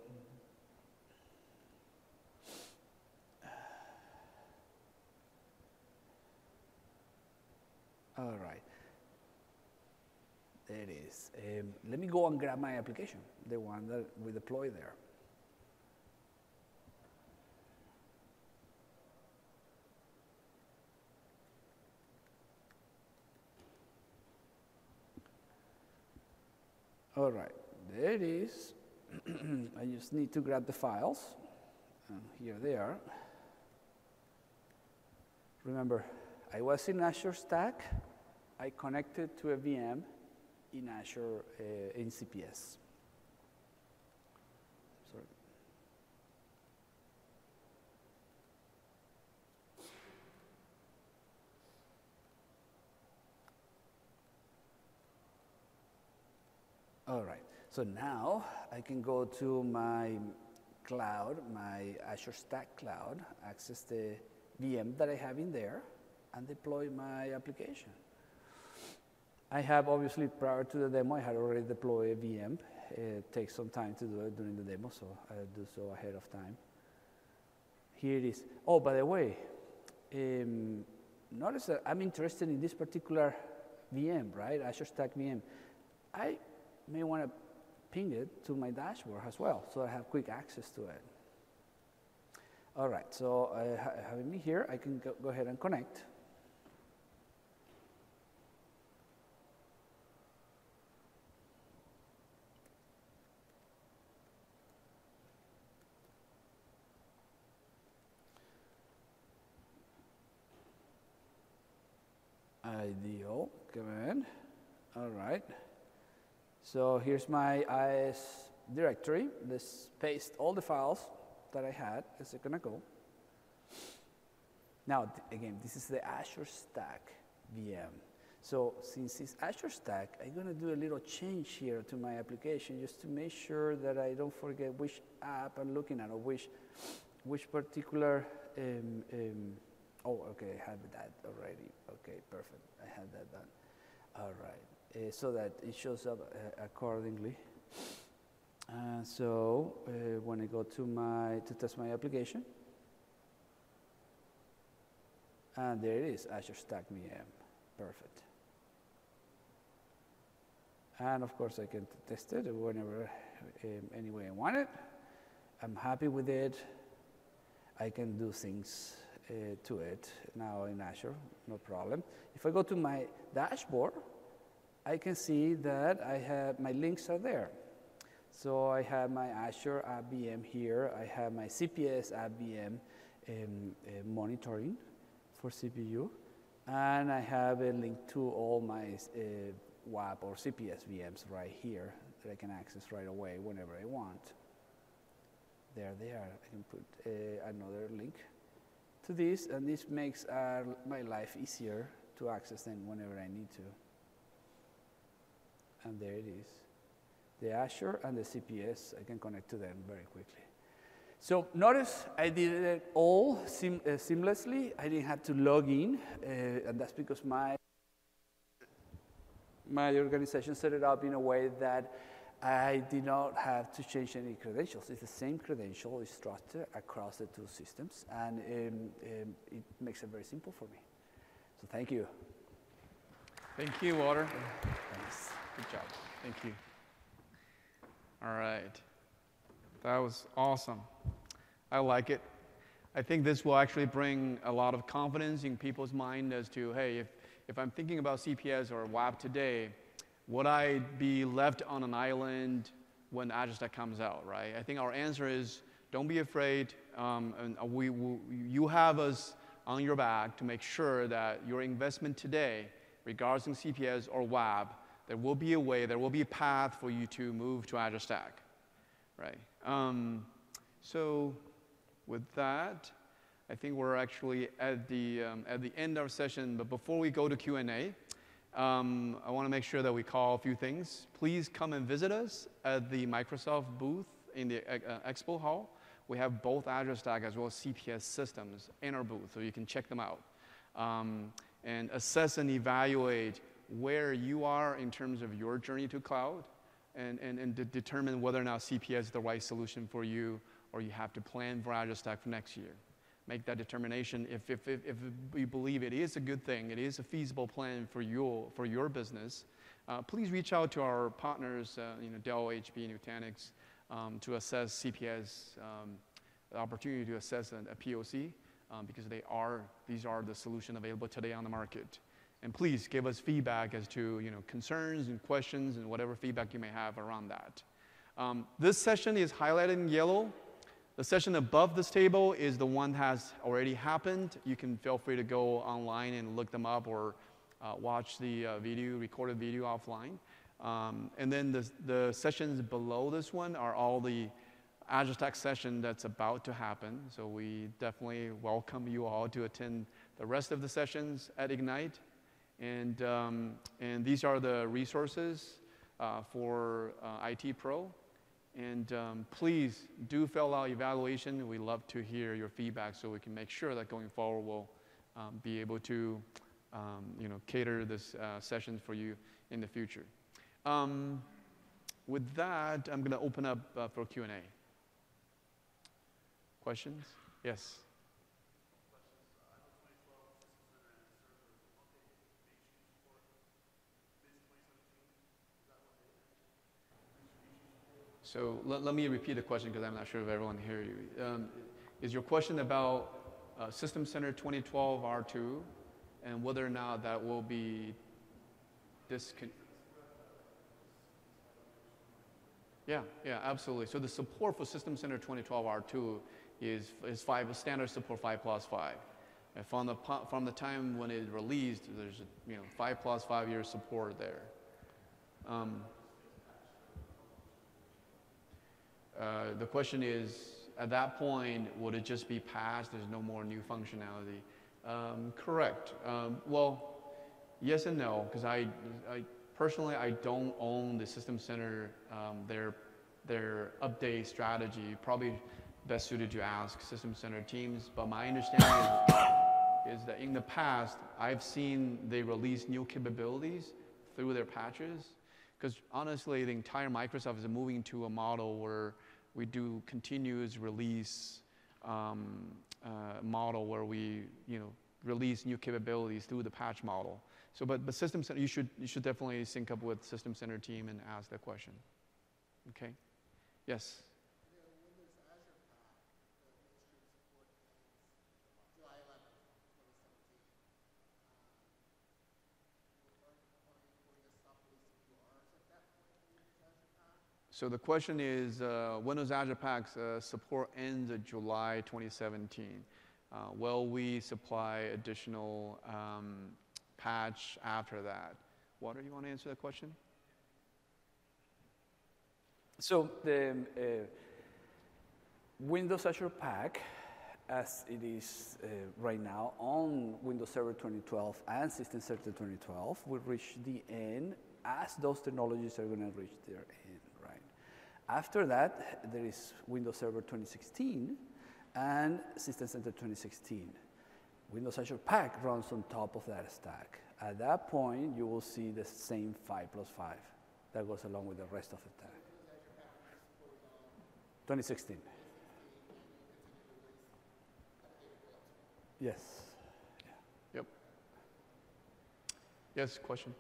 Speaker 2: All right. There it is. Um, let me go and grab my application, the one that we deploy there. All right, there it is. I just need to grab the files. And here they are. Remember, I was in Azure Stack. I connected to a V M in Azure, uh, in C P S. Sorry. All right, so now I can go to my cloud, my Azure Stack Cloud, access the V M that I have in there, and deploy my application. I have, obviously, prior to the demo, I had already deployed a V M. It takes some time to do it during the demo, so I'll do so ahead of time. Here it is. Oh, by the way, um, notice that I'm interested in this particular V M, right? Azure Stack V M. I may want to ping it to my dashboard as well, so I have quick access to it. All right, so uh, ha having me here, I can go, go ahead and connect. Ideal, good. All right. So here's my I S directory. Let's paste all the files that I had a second ago. Now, again, this is the Azure Stack V M. So since it's Azure Stack, I'm going to do a little change here to my application just to make sure that I don't forget which app I'm looking at or which, which particular um, um, oh, okay, I have that already. Okay, perfect. I have that done. All right, uh, so that it shows up uh, accordingly. Uh, so uh, when I go to my to test my application, and there it is, Azure Stack V M. Perfect. And of course, I can test it whenever, um, any way I want it. I'm happy with it. I can do things Uh, to it now in Azure, no problem. If I go to my dashboard, I can see that I have my links are there. So I have my Azure App V M here. I have my C P S App V M um, uh, monitoring for C P U, and I have a link to all my uh, W A P or C P S V Ms right here that I can access right away whenever I want. There they are. I can put uh, another link to this, and this makes uh, my life easier to access them whenever I need to. And there it is. The Azure and the C P S, I can connect to them very quickly. So notice I did it all seam uh, seamlessly. I didn't have to log in, uh, and that's because my, my organization set it up in a way that I did not have to change any credentials. It's the same credential, it's trusted across the two systems, and um, um, it makes it very simple for me. So thank you.
Speaker 1: Thank you, Walter.
Speaker 2: Thanks.
Speaker 1: Good job. Thank you. All right. That was awesome. I like it. I think this will actually bring a lot of confidence in people's mind as to, hey, if, if I'm thinking about C P S or W A P today, would I be left on an island when Azure Stack comes out, right? I think our answer is, don't be afraid. Um, and we, we, you have us on your back to make sure that your investment today, regardless of C P S or W A P, there will be a way, there will be a path for you to move to Azure Stack, right? Um, so with that, I think we're actually at the, um, at the end of our session, but before we go to Q and A, Um, I want to make sure that we call a few things. Please come and visit us at the Microsoft booth in the uh, expo hall. We have both Azure Stack as well as C P S systems in our booth, so you can check them out um, and assess and evaluate where you are in terms of your journey to cloud, and, and, and de determine whether or not C P S is the right solution for you, or you have to plan for Azure Stack for next year. Make that determination. If, if, if, if we believe it is a good thing, it is a feasible plan for your, for your business, uh, please reach out to our partners, uh, you know, Dell, H P, Nutanix, um, to assess C P S, um, the opportunity to assess a, a P O C, um, because they are, these are the solution available today on the market. And please give us feedback as to, you know, concerns and questions and whatever feedback you may have around that. Um, this session is highlighted in yellow. The session above this table is the one that has already happened. You can feel free to go online and look them up, or uh, watch the uh, video, recorded video offline. Um, and then the, the sessions below this one are all the Azure Stack session that's about to happen. So we definitely welcome you all to attend the rest of the sessions at Ignite. And, um, and these are the resources uh, for uh, I T Pro. And um, please do fill out evaluation. We love to hear your feedback so we can make sure that going forward we'll um, be able to um, you know, cater this uh, session for you in the future. Um, with that, I'm going to open up uh, for Q and A. Questions? Yes? So let, let me repeat the question because I'm not sure if everyone hear you. Um, is your question about uh, System Center twenty twelve R two and whether or not that will be discon- Yeah, yeah, absolutely. So the support for System Center twenty twelve R two is, is five, standard support five plus five. And from the, from the time when it released, there's a, you know, five plus five years support there. Um, uh, the question is, at that point, would it just be patched? There's no more new functionality. Um, correct. Um, well, yes and no, because I, I personally I don't own the System Center, um, their their update strategy. Probably best suited to ask System Center teams. But my understanding is, is that in the past I've seen they release new capabilities through their patches. Because honestly, the entire Microsoft is moving to a model where we do continuous release um, uh, model where we, you know, release new capabilities through the patch model. So, but, but System Center, you should, you should definitely sync up with System Center team and ask that question. Okay? Yes? So the question is, uh, Windows Azure Pack's uh, support ends in July twenty seventeen. Uh, will we supply additional um, patch after that? Walter, you want to answer that question?
Speaker 2: So the uh, Windows Azure Pack, as it is uh, right now on Windows Server twenty twelve and System Center twenty twelve, will reach the end as those technologies are going to reach their end, right? After that, there is Windows Server twenty sixteen and System Center twenty sixteen. Windows Azure Pack runs on top of that stack. At that point, you will see the same five plus five that goes along with the rest of the stack. twenty sixteen. Yes. Yeah.
Speaker 1: Yep. Yes, question?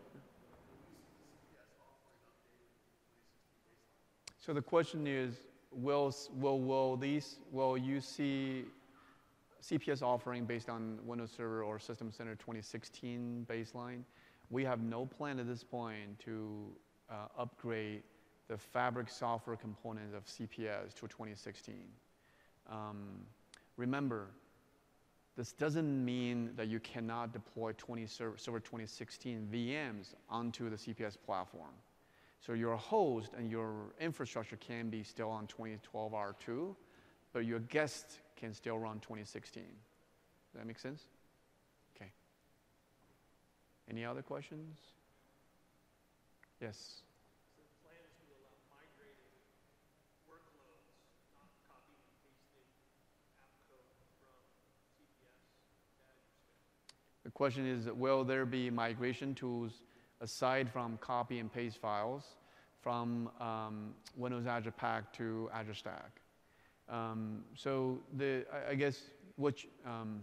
Speaker 1: So the question is, will, will, will, these, will you see C P S offering based on Windows Server or System Center twenty sixteen baseline? We have no plan at this point to uh, upgrade the fabric software components of C P S to twenty sixteen. Um, remember, this doesn't mean that you cannot deploy twenty server, server twenty sixteen V Ms onto the C P S platform. So your host and your infrastructure can be still on twenty twelve R two, but your guest can still run twenty sixteen. Does that make sense? Okay. Any other questions? Yes.
Speaker 4: So the plan is to allow migrating workloads, not copying and pasting app code from C P S to Azure Stack.
Speaker 1: The question is, will there be migration tools aside from copy and paste files from um, Windows Azure Pack to Azure Stack? Um, so the, I, I guess, which, um,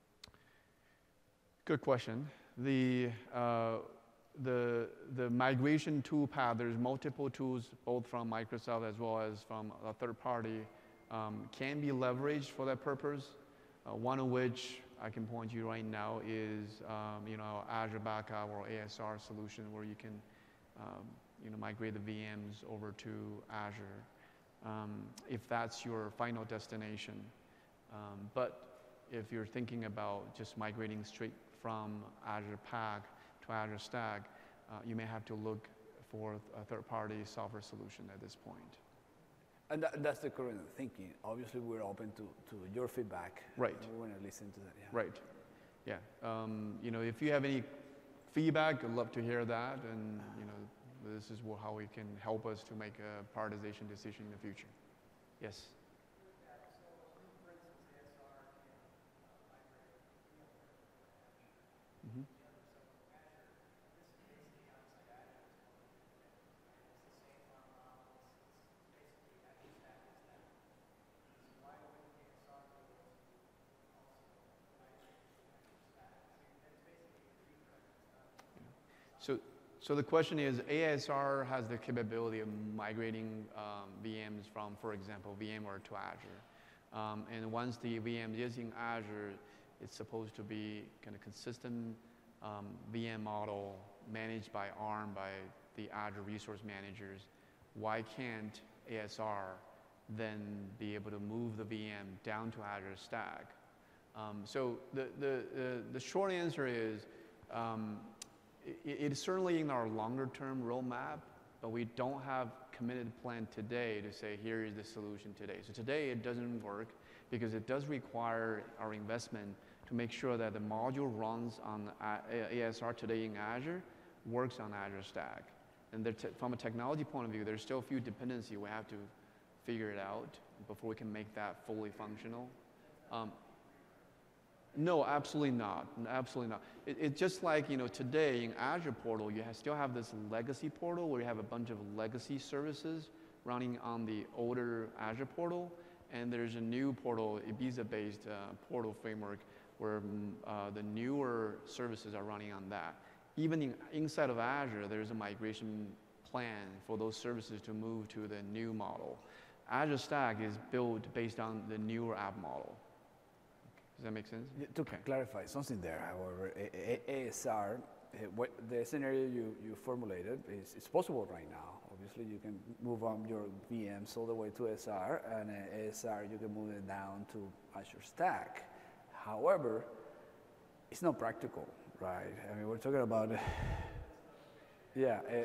Speaker 1: good question. The, uh, the, the migration tool path, there's multiple tools, both from Microsoft as well as from a third party, um, can be leveraged for that purpose. Uh, one of which I can point you right now is, um, you know, Azure Backup or A S R solution where you can, um, you know, migrate the V Ms over to Azure, um, if that's your final destination. Um, but if you're thinking about just migrating straight from Azure Pack to Azure Stack, uh, you may have to look for a third-party software solution at this point.
Speaker 2: And that, that's the current thinking. Obviously, we're open to, to your feedback.
Speaker 1: Right.
Speaker 2: We want to listen to that. Yeah.
Speaker 1: Right. Yeah. Um, you know, if you have any feedback, I'd love to hear that. And you know, this is how we can help us to make a prioritization decision in the future. Yes. Mm-hmm. So, So the question is, A S R has the capability of migrating um, V Ms from, for example, VMware to Azure. Um, and once the V M is in Azure, it's supposed to be kind of consistent um, V M model managed by ARM, by the Azure resource managers. Why can't A S R then be able to move the V M down to Azure Stack? Um, so the, the, the, the short answer is, um, it, it is certainly in our longer term roadmap, but we don't have committed plan today to say, here is the solution today. So today it doesn't work because it does require our investment to make sure that the module runs on A S R today in Azure, works on Azure Stack. And there from a technology point of view, there's still a few dependencies we have to figure it out before we can make that fully functional. Um, no, absolutely not. Absolutely not. It, it's just like, you know, today in Azure portal, you have, still have this legacy portal where you have a bunch of legacy services running on the older Azure portal, and there's a new portal, Ibiza-based uh, portal framework, where uh, the newer services are running on that. Even in, inside of Azure, there's a migration plan for those services to move to the new model. Azure Stack is built based on the newer app model. Does that make sense?
Speaker 2: Yeah, to clarify something there, however, A S R, uh, what the scenario you, you formulated is it's possible right now. Obviously, you can move on your V Ms all the way to A S R, and uh, A S R you can move it down to Azure Stack. However, it's not practical, right? I mean, we're talking about, uh, yeah. Uh,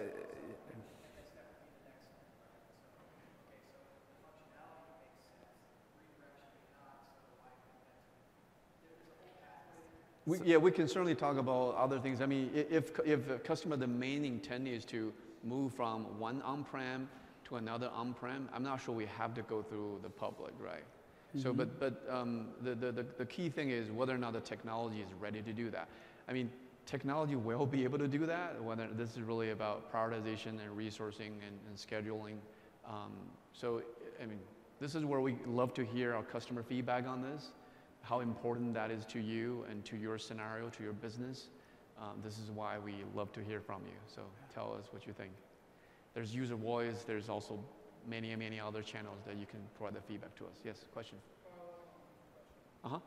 Speaker 1: We, yeah, we can certainly talk about other things. I mean, if, if a customer, the main intent is to move from one on-prem to another on-prem, I'm not sure we have to go through the public, right? Mm-hmm. So, but, but um, the, the, the, the key thing is whether or not the technology is ready to do that. I mean, technology will be able to do that, whether this is really about prioritization and resourcing and, and scheduling. Um, so, I mean, this is where we love to hear our customer feedback on this, how important that is to you and to your scenario, to your business. Um, this is why we love to hear from you. So tell us what you think. There's user voice. There's also many, many other channels that you can provide the feedback to us. Yes, question? Uh-huh.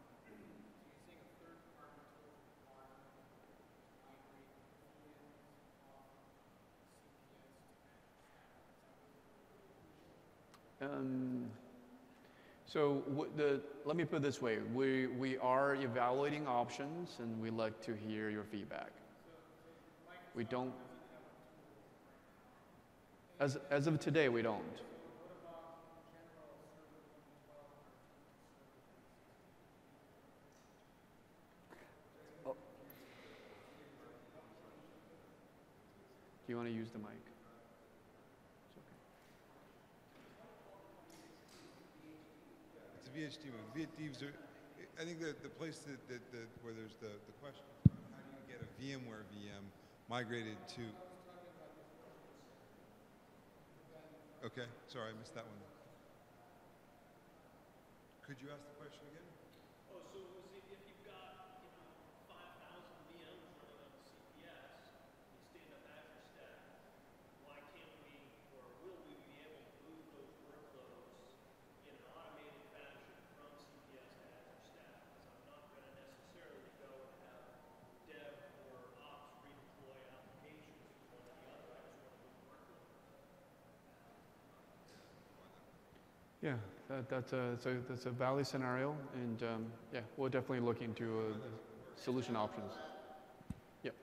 Speaker 1: Um, So the, let me put it this way, we, we are evaluating options and we like to hear your feedback. We don't, as, as of today, we don't.
Speaker 2: Oh.
Speaker 1: Do you want to use the mic?
Speaker 5: V H D, V H Ds are, I think that the place that, that, that where there's the, the question, how do you get a VMware V M migrated to? Okay, sorry, I missed that one. Could you ask the question again?
Speaker 4: Oh, so was it, if you've got, you know, five thousand V Ms running on the C P S, you stand up Azure Stack, why can't we, or will we be able to move those workloads in an automated fashion from C P S to Azure Stack? Because I'm not going to necessarily go and have dev or ops redeploy applications from one to the other. I just want to move workloads.
Speaker 1: Yeah, that, that's, a, that's, a, that's a valid scenario, and um, yeah, we'll definitely look into uh, the solution options. Yep.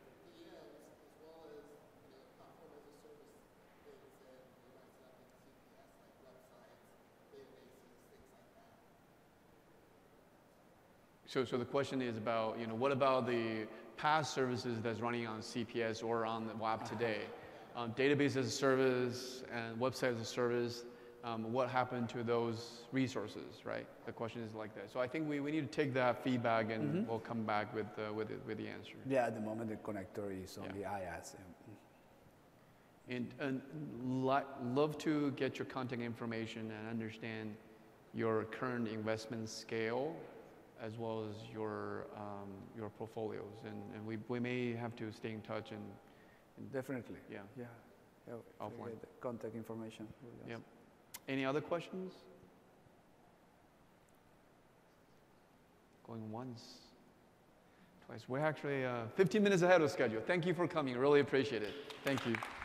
Speaker 1: So, so the question is about, you know, what about the past services that's running on C P S or on the web today? Um, database as a service and website as a service. Um, what happened to those resources, right? The question is like that. So I think we, we need to take that feedback and mm-hmm. we'll come back with, uh, with, it, with the answer.
Speaker 2: Yeah, at the moment the connector is on
Speaker 1: yeah.
Speaker 2: the I A S.
Speaker 1: And, and li love to get your contact information and understand your current investment scale as well as your, um, your portfolios. And, and we, we may have to stay in touch and,
Speaker 2: Definitely.
Speaker 1: Yeah.
Speaker 2: Yeah. Yeah. if we
Speaker 1: Offline.
Speaker 2: get the contact information. we'll just-
Speaker 1: Yep. Any other questions? Going once, twice. We're actually uh, fifteen minutes ahead of schedule. Thank you for coming. Really appreciate it. Thank you.